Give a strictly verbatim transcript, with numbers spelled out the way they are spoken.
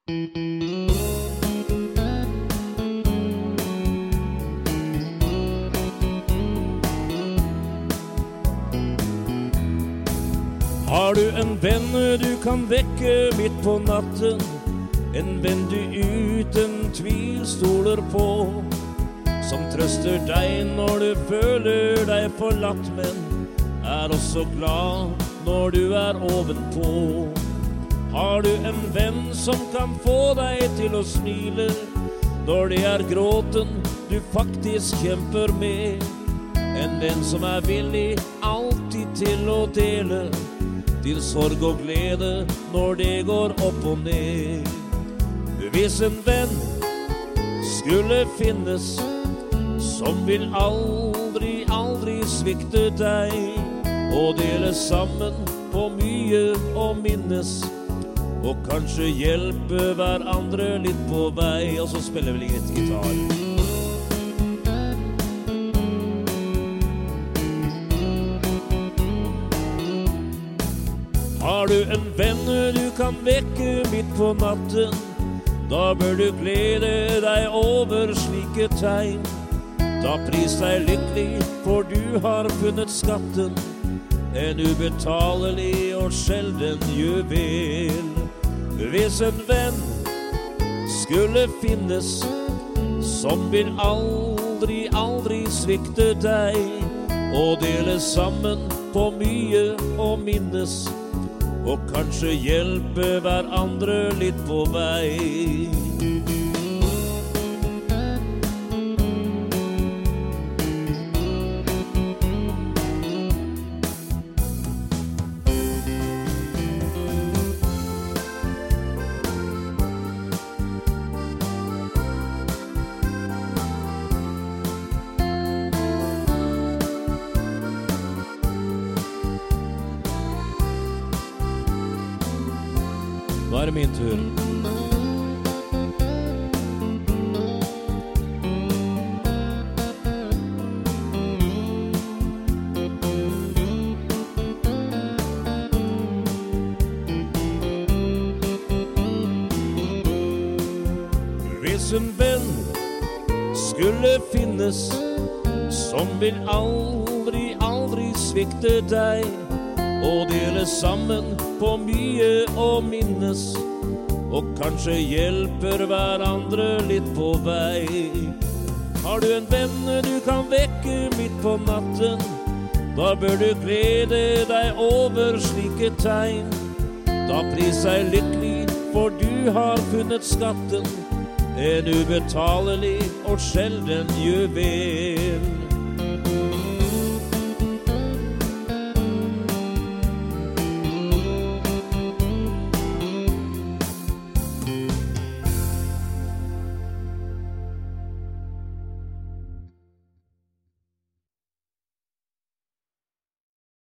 Har du en venn du kan vekke midt på natten, en venn du uten tvil stoler på, som trøster deg når du føler deg forlatt, men er også glad når du er ovenpå? Har du en venn som kan få deg til å smile når det er gråten du faktisk kjemper med? En venn som er villig alltid til å dele din sorg og glede når det går opp og ned. Hvis en venn skulle finnes som vil aldri, aldri svikte deg, og dele sammen på mye og minnes, og kanskje hjelpe hverandre litt på vei. Og så spiller vi litt gitar. Har du en venn du kan vekke midt på natten, da bør du glede deg over slike tegn. Da pris deg lykkelig, for du har funnet skatten, en ubetalelig og sjelden juvel. Hvis en venn skulle finnes som vil aldri, aldri svikte deg, og dele sammen på mye og minnes, og kanskje hjelpe hverandre litt på vei. Nå er det min tur. Hvis en venn skulle finnes som vil aldri, aldri svikte deg, og dele sammen på mye og minnes, og kanskje hjelper hverandre litt på vei. Har du en venn du kan vekke midt på natten, da bør du glede deg over slike tegn. Da pris deg lykkelig, for du har funnet skatten, en ubetalelig og sjelden juvel.